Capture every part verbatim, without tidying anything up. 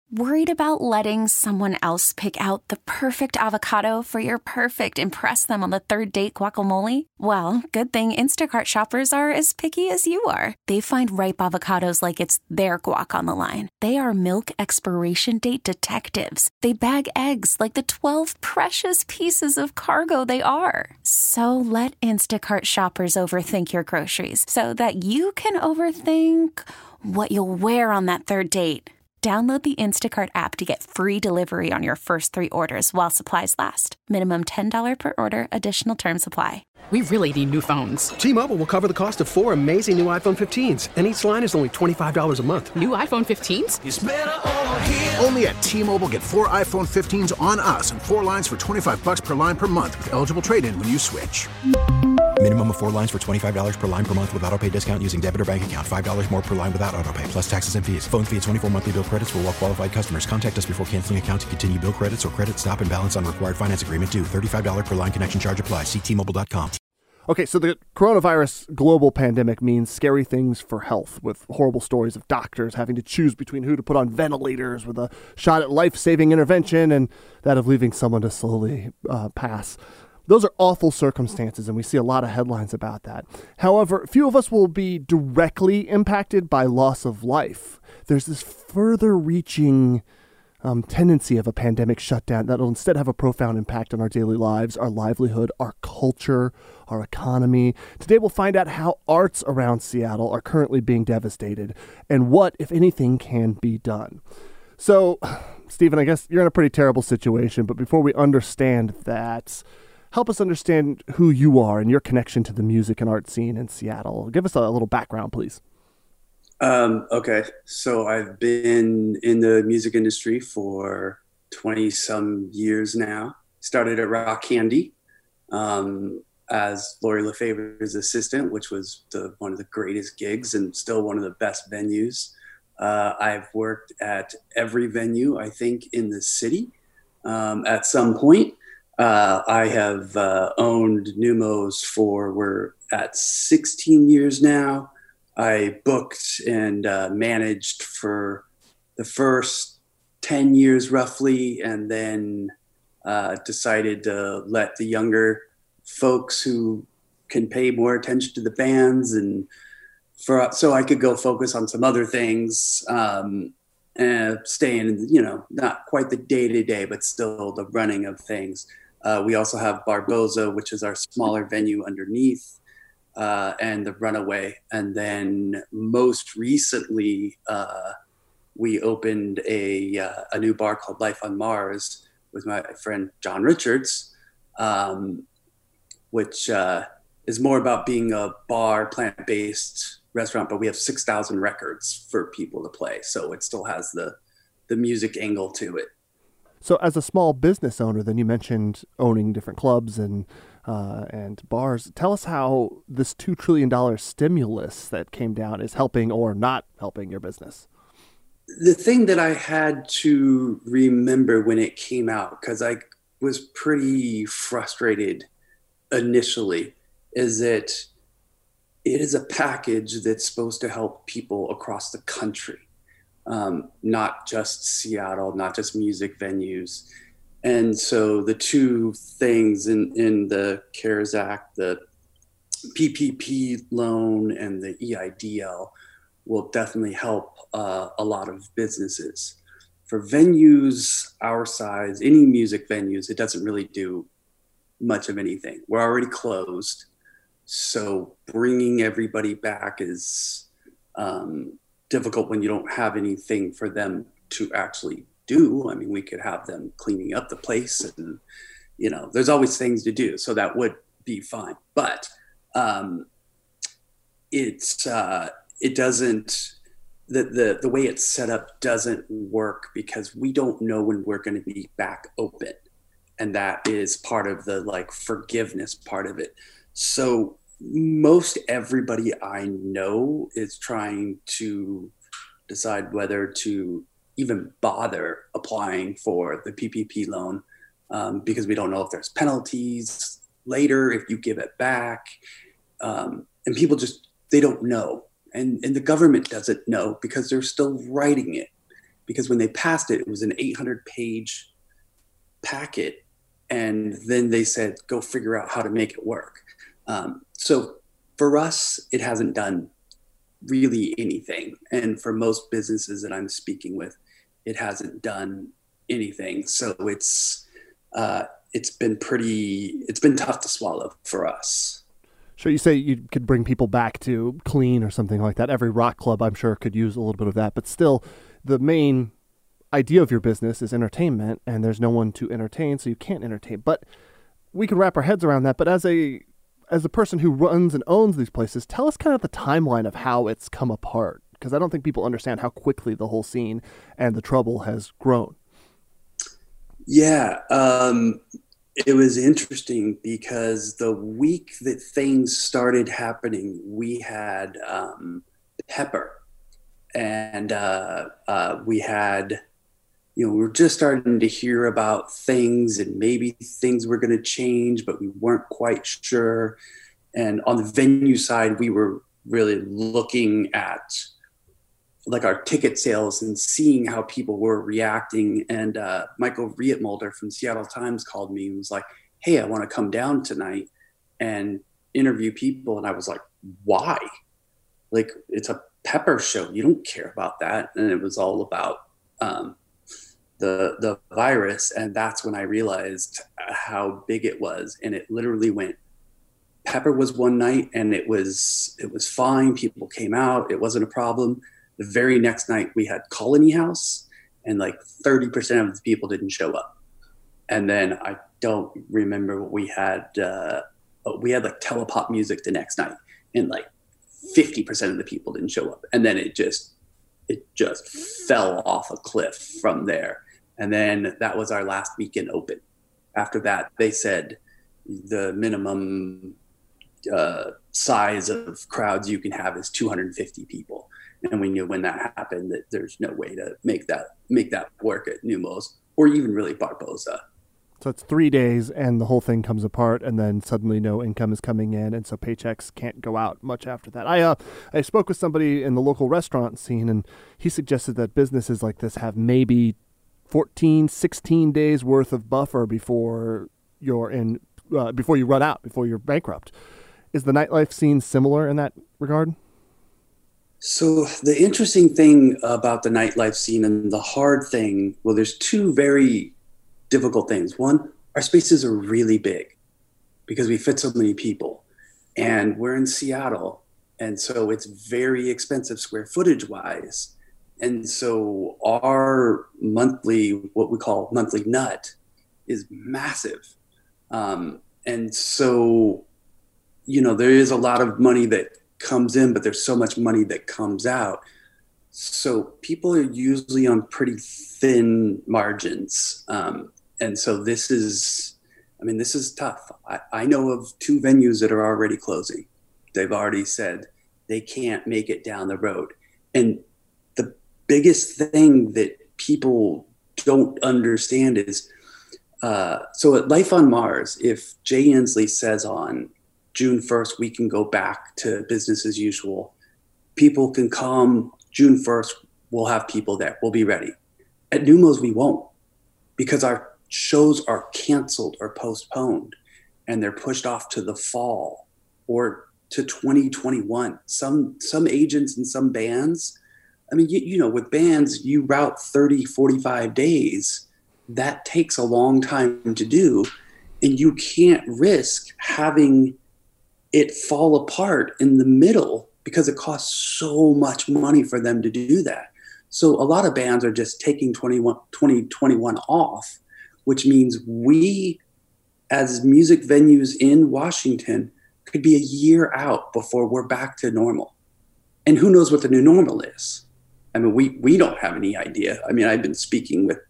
Worried about letting someone else pick out the perfect avocado for your perfect impress them on the third date guacamole? Well, good thing Instacart shoppers are as picky as you are. They find ripe avocados like it's their guac on the line. They are milk expiration date detectives. They bag eggs like the twelve precious pieces of cargo they are. So let Instacart shoppers overthink your groceries so that you can overthink what you'll wear on that third date. Download the Instacart app to get free delivery on your first three orders while supplies last. Minimum ten dollars per order. Additional terms apply. We really need new phones. T-Mobile will cover the cost of four amazing new iPhone fifteens, and each line is only twenty-five dollars a month. New iPhone fifteens? It's better over here. Only at T-Mobile, get four iPhone fifteens on us and four lines for twenty-five dollars per line per month with eligible trade-in when you switch. Minimum of four lines for twenty-five dollars per line per month with autopay discount using debit or bank account. five dollars more per line without autopay, plus taxes and fees. Phone fee at twenty-four monthly bill credits for well-qualified customers. Contact us before canceling account to continue bill credits or credit stop and balance on required finance agreement due. thirty-five dollars per line connection charge applies. See T Mobile dot com. Okay, so the coronavirus global pandemic means scary things for health, with horrible stories of doctors having to choose between who to put on ventilators with a shot at life-saving intervention and that of leaving someone to slowly uh, pass. Those are awful circumstances, and we see a lot of headlines about that. However, few of us will be directly impacted by loss of life. There's this further reaching um, tendency of a pandemic shutdown that will instead have a profound impact on our daily lives, our livelihood, our culture, our economy. Today, we'll find out how arts around Seattle are currently being devastated and what, if anything, can be done. So, Stephen, I guess you're in a pretty terrible situation, but before we understand that, help us understand who you are and your connection to the music and art scene in Seattle. Give us a little background, please. Um, okay, so I've been in the music industry for twenty-some years now. Started at Rock Candy um, as Lori Lefever's assistant, which was the, one of the greatest gigs and still one of the best venues. Uh, I've worked at every venue, I think, in the city um, at some point. Uh, I have uh, owned Numos for, we're at sixteen years now. I booked and uh, managed for the first ten years roughly, and then uh, decided to let the younger folks who can pay more attention to the bands and for so I could go focus on some other things um, and stay in, you know, not quite the day-to-day, but still the running of things. Uh, we also have Barboza, which is our smaller venue underneath, uh, and the Runaway. And then most recently, uh, we opened a uh, a new bar called Life on Mars with my friend John Richards, um, which uh, is more about being a bar, plant-based restaurant, but we have six thousand records for people to play. So it still has the the music angle to it. So as a small business owner, then you mentioned owning different clubs and uh, and bars. Tell us how this two trillion dollars stimulus that came down is helping or not helping your business. The thing that I had to remember when it came out, because I was pretty frustrated initially, is that it is a package that's supposed to help people across the country. Um, not just Seattle, not just music venues. And so the two things in, in the CARES Act, the P P P loan and the E I D L will definitely help uh, a lot of businesses. For venues our size, any music venues, it doesn't really do much of anything. We're already closed. So bringing everybody back is um, difficult when you don't have anything for them to actually do. I mean, we could have them cleaning up the place and, you know, there's always things to do. So that would be fine. But um, it's, uh, it doesn't, the, the, the way it's set up doesn't work because we don't know when we're going to be back open. And that is part of the like forgiveness part of it. So most everybody I know is trying to decide whether to even bother applying for the P P P loan um, because we don't know if there's penalties later if you give it back. Um, and people just, they don't know. And, and the government doesn't know because they're still writing it because when they passed it, it was an eight hundred page packet. And then they said, go figure out how to make it work. Um, so for us, it hasn't done really anything. And for most businesses that I'm speaking with, it hasn't done anything. So it's, uh, it's been pretty, it's been tough to swallow for us. Sure, you say you could bring people back to clean or something like that. Every rock club, I'm sure, could use a little bit of that. But still, the main idea of your business is entertainment, and there's no one to entertain, so you can't entertain. But we can wrap our heads around that. But as a as a person who runs and owns these places, tell us kind of the timeline of how it's come apart, because I don't think people understand how quickly the whole scene and the trouble has grown. Yeah, um, it was interesting because the week that things started happening, we had um, Pepper, and uh, uh, we had, you know, we were just starting to hear about things, and maybe things were going to change, but we weren't quite sure. And on the venue side, we were really looking at like our ticket sales and seeing how people were reacting. And uh, Michael Rietmulder from Seattle Times called me and was like, hey, I want to come down tonight and interview people. And I was like, why? Like, it's a Pepper show. You don't care about that. And it was all about um, the the virus. And that's when I realized how big it was. And it literally went, Pepper was one night and it was it was fine. People came out. It wasn't a problem. The very next night we had Colony House, and like thirty percent of the people didn't show up. And then I don't remember what we had. Uh, we had like Telepop Music the next night, and like fifty percent of the people didn't show up. And then it just, it just fell off a cliff from there. And then that was our last weekend open. After that, they said the minimum uh, size of crowds you can have is two hundred fifty people. And we knew when that happened that there's no way to make that make that work at Neumos or even really Barboza. So it's three days and the whole thing comes apart, and then suddenly no income is coming in, and so paychecks can't go out much after that. I uh, I spoke with somebody in the local restaurant scene, and he suggested that businesses like this have maybe fourteen, sixteen days worth of buffer before you're in, uh, before you run out, before you're bankrupt. Is the nightlife scene similar in that regard? So the interesting thing about the nightlife scene and the hard thing, well, there's two very difficult things. One, our spaces are really big because we fit so many people, and we're in Seattle. And so it's very expensive square footage wise. And so our monthly, what we call monthly nut, is massive. Um, and so, you know, there is a lot of money that comes in, but there's so much money that comes out. So people are usually on pretty thin margins. Um, and so this is, I mean, this is tough. I, I know of two venues that are already closing. They've already said they can't make it down the road. And the biggest thing that people don't understand is, uh, so at Life on Mars, if Jay Inslee says on June first, we can go back to business as usual, people can come June first, we'll have people there, we'll be ready. At Neumos, we won't, because our shows are canceled or postponed, and they're pushed off to the fall or to twenty twenty-one. Some some agents and some bands, I mean, you, you know, with bands, you route thirty, forty-five days. That takes a long time to do, and you can't risk having it fall apart in the middle because it costs so much money for them to do that. So a lot of bands are just taking twenty twenty-one off, which means we, as music venues in Washington, could be a year out before we're back to normal. And who knows what the new normal is? I mean, we, we don't have any idea. I mean, I've been speaking with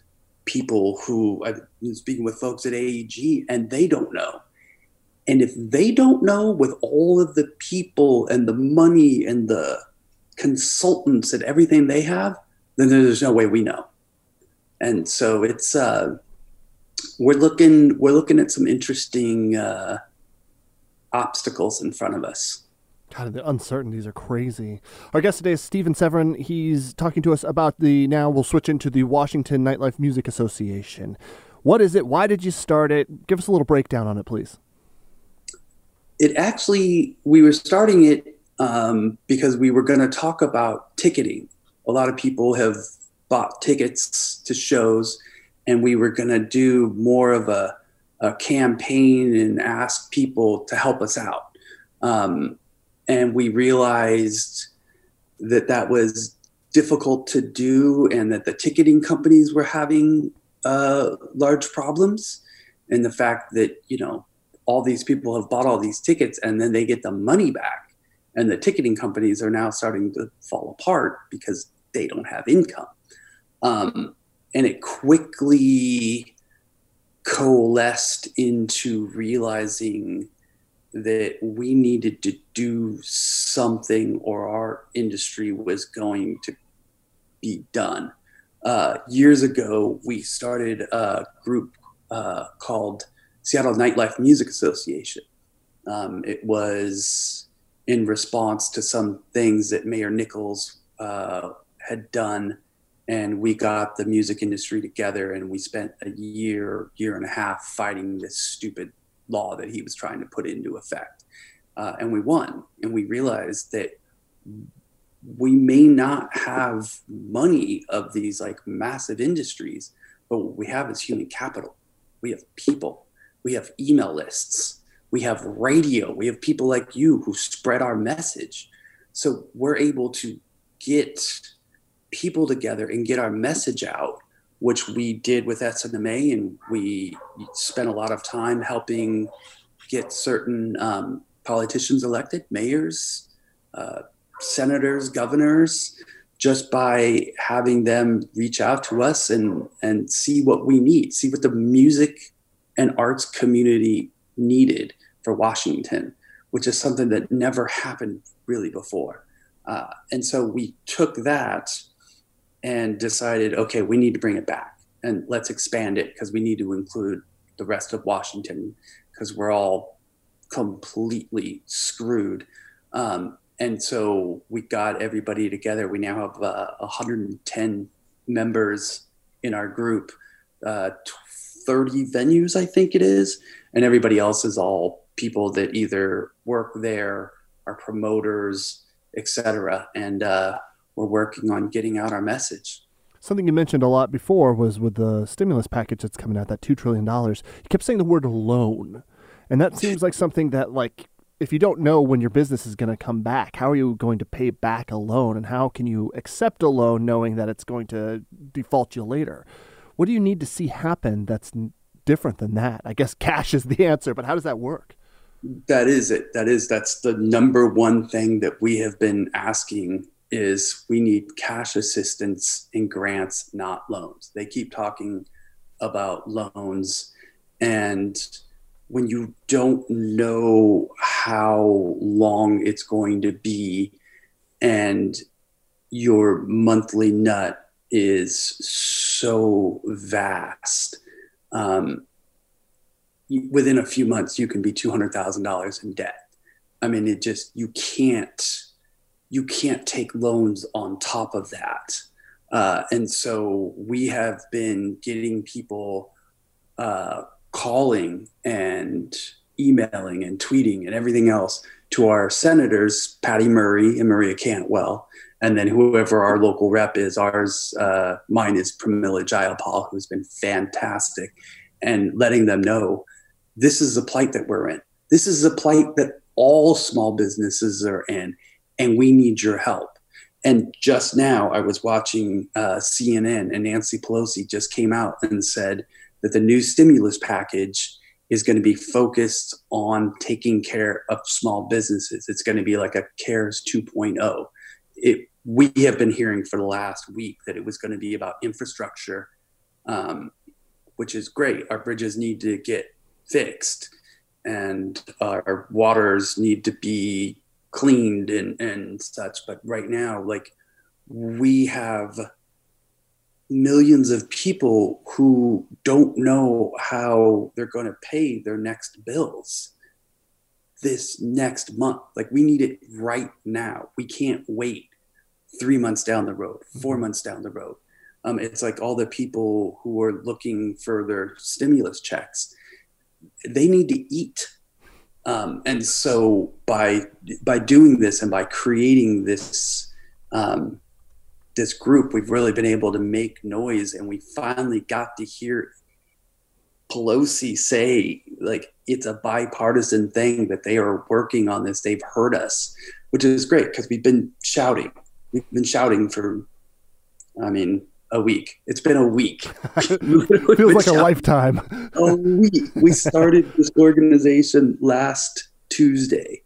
people who, I've been speaking with folks at A E G, and they don't know. And if they don't know, with all of the people and the money and the consultants and everything they have, then there's no way we know. And so it's uh, we're looking we're looking at some interesting uh, obstacles in front of us. God, the uncertainties are crazy. Our guest today is Steven Severin. He's talking to us about the, now we'll switch into the Washington Nightlife Music Association. What is it? Why did you start it? Give us a little breakdown on it, please. It actually, we were starting it um, because we were going to talk about ticketing. A lot of people have bought tickets to shows, and we were going to do more of a, a campaign and ask people to help us out. Um, And we realized that that was difficult to do and that the ticketing companies were having uh, large problems. And the fact that, you know, all these people have bought all these tickets and then they get the money back. And the ticketing companies are now starting to fall apart because they don't have income. Um, and it quickly coalesced into realizing that we needed to do something or our industry was going to be done. Uh, years ago, we started a group uh, called Seattle Nightlife Music Association. Um, it was in response to some things that Mayor Nichols uh, had done, and we got the music industry together, and we spent a year, year and a half fighting this stupid law that he was trying to put into effect. Uh, and we won. And we realized that we may not have money of these like massive industries, but what we have is human capital. We have people, we have email lists, we have radio, we have people like you who spread our message. So we're able to get people together and get our message out, which we did with S N M A, and we spent a lot of time helping get certain um, politicians elected, mayors, uh, senators, governors, just by having them reach out to us and, and see what we need, see what the music and arts community needed for Washington, which is something that never happened really before. Uh, and so we took that and decided, okay, we need to bring it back and let's expand it because we need to include the rest of Washington because we're all completely screwed. Um, and so we got everybody together. We now have uh, one hundred ten members in our group, uh, thirty venues, I think it is. And everybody else is all people that either work there, are promoters, et cetera. And, uh, we're working on getting out our message. Something you mentioned a lot before was with the stimulus package that's coming out, that two trillion dollars. You kept saying the word loan. And that seems like something that, like, if you don't know when your business is going to come back, how are you going to pay back a loan? And how can you accept a loan knowing that it's going to default you later? What do you need to see happen that's different than that? I guess cash is the answer, but how does that work? That is it. That is, that's the number one thing that we have been asking is we need cash assistance and grants, not loans. They keep talking about loans, and when you don't know how long it's going to be and your monthly nut is so vast, um, you, within a few months, you can be two hundred thousand dollars in debt. I mean, it just, you can't, you can't take loans on top of that. Uh, and so we have been getting people uh, calling and emailing and tweeting and everything else to our senators, Patty Murray and Maria Cantwell, and then whoever our local rep is. Ours, uh, mine is Pramila Jayapal, who's been fantastic, and letting them know this is the plight that we're in. This is the plight that all small businesses are in, and we need your help. And just now I was watching uh, C N N, and Nancy Pelosi just came out and said that the new stimulus package is going to be focused on taking care of small businesses. It's going to be like a CARES two point oh. It, we have been hearing for the last week that it was going to be about infrastructure, um, which is great. Our bridges need to get fixed, and our waters need to be cleaned and, and such. But right now, like, we have millions of people who don't know how they're going to pay their next bills. this next month. Like, we need it right now. We can't wait three months down the road, four mm-hmm. months down the road. Um, it's like all the people who are looking for their stimulus checks, they need to eat. Um, and so by by doing this and by creating this um, this group, we've really been able to make noise, and we finally got to hear Pelosi say, like, it's a bipartisan thing that they are working on this. They've heard us, which is great because we've been shouting. We've been shouting for, I mean, a week. It's been a week. Feels like a lifetime. A week. We started this organization last Tuesday.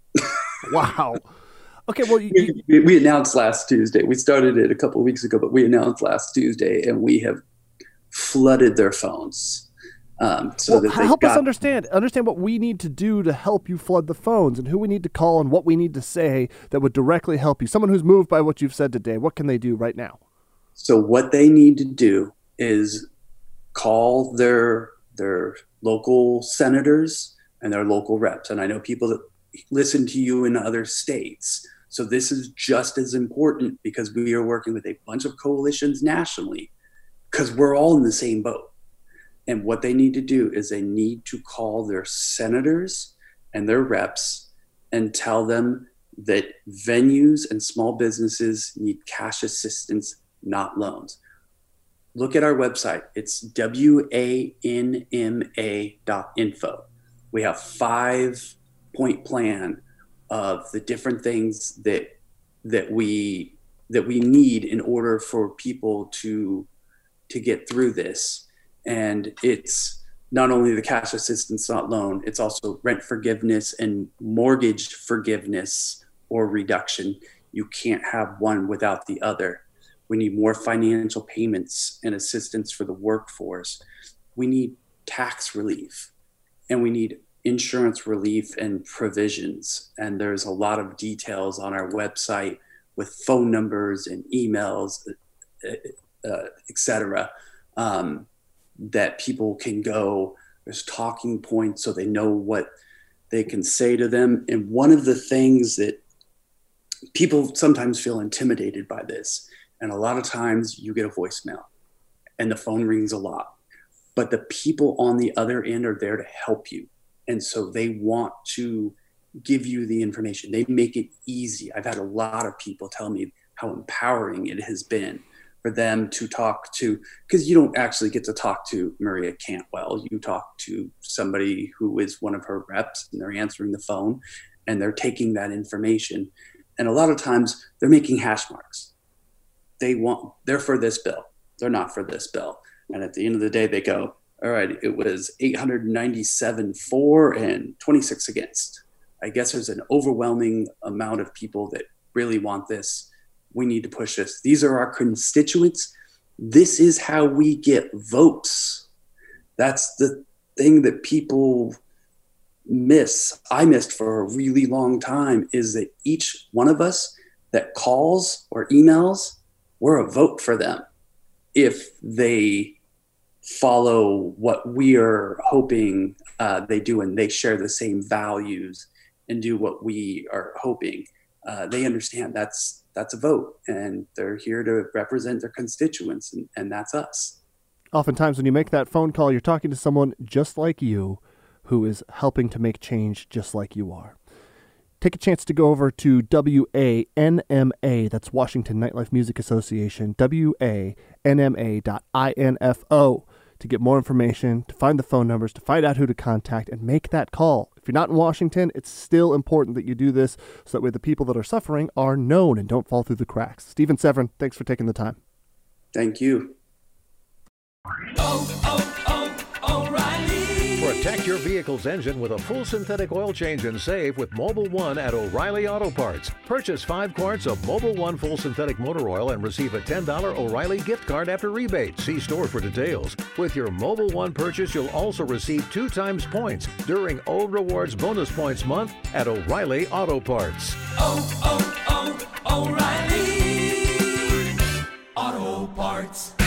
Wow. Okay, well, you, we, we announced last Tuesday. We started it a couple of weeks ago, but we announced last Tuesday, and we have flooded their phones. Um, so well, that they help got, us understand understand what we need to do to help you flood the phones, and who we need to call, and what we need to say that would directly help you. Someone who's moved by what you've said today, what can they do right now? So what they need to do is call their their local senators and their local reps. And I know people that listen to you in other states. So this is just as important because we are working with a bunch of coalitions nationally because we're all in the same boat. And what they need to do is they need to call their senators and their reps and tell them that venues and small businesses need cash assistance, not loans. Look at our website. It's W A N M A dot info. We have five point plan of the different things that that we that we need in order for people to to get through this. And it's not only the cash assistance, not loan, it's also rent forgiveness and mortgage forgiveness or reduction. You can't have one without the other. We need more financial payments and assistance for the workforce. We need tax relief, and we need insurance relief and provisions. And there's a lot of details on our website with phone numbers and emails, uh, et cetera, um, that people can go. There's talking points so they know what they can say to them. And one of the things that people sometimes feel intimidated by this, and a lot of times you get a voicemail and the phone rings a lot, but the people on the other end are there to help you. And so they want to give you the information. They make it easy. I've had a lot of people tell me how empowering it has been for them to talk to, because you don't actually get to talk to Maria Cantwell. You talk to somebody who is one of her reps, and they're answering the phone and they're taking that information. And a lot of times they're making hash marks. They want, they're for this bill. They're not for this bill. And at the end of the day, they go, all right, it was eight hundred ninety-seven for and twenty-six against. I guess there's an overwhelming amount of people that really want this. We need to push this. These are our constituents. This is how we get votes. That's the thing that people miss. I missed for a really long time, is that each one of us that calls or emails, we're a vote for them if they follow what we are hoping uh, they do, and they share the same values and do what we are hoping. Uh, they understand that's that's a vote, and they're here to represent their constituents, and, and that's us. Oftentimes when you make that phone call, you're talking to someone just like you who is helping to make change just like you are. Take a chance to go over to W A N M A, that's Washington Nightlife Music Association, W A N M A dot info, to get more information, to find the phone numbers, to find out who to contact, and make that call. If you're not in Washington, it's still important that you do this so that way the people that are suffering are known and don't fall through the cracks. Stephen Severin, thanks for taking the time. Thank you. Oh, oh, oh, O'Reilly. Protect your vehicle's engine with a full synthetic oil change and save with Mobil one at O'Reilly Auto Parts. Purchase five quarts of Mobil one full synthetic motor oil and receive a ten dollars O'Reilly gift card after rebate. See store for details. With your Mobil one purchase, you'll also receive two times points during O Rewards Bonus Points Month at O'Reilly Auto Parts. Oh, oh, oh, O'Reilly Auto Parts.